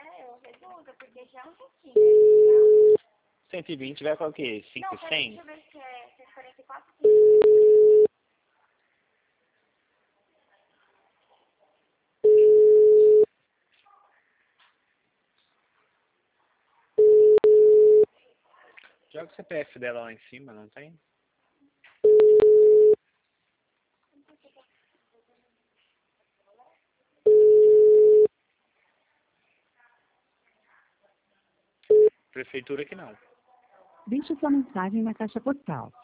eu reduzo, porque já é um pouquinho, né? 120 vai para o quê? 5, Não, 100? deixa eu ver se é 44,15. Joga o CPF dela lá em cima, não tem? Prefeitura que não. Deixe sua mensagem na caixa postal.